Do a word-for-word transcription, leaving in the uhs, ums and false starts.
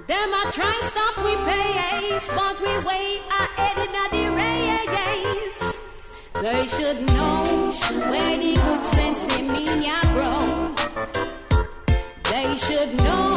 Them a try stop we pace, but we way ahead in the race. They should know where the good sense in me ya grows. They should know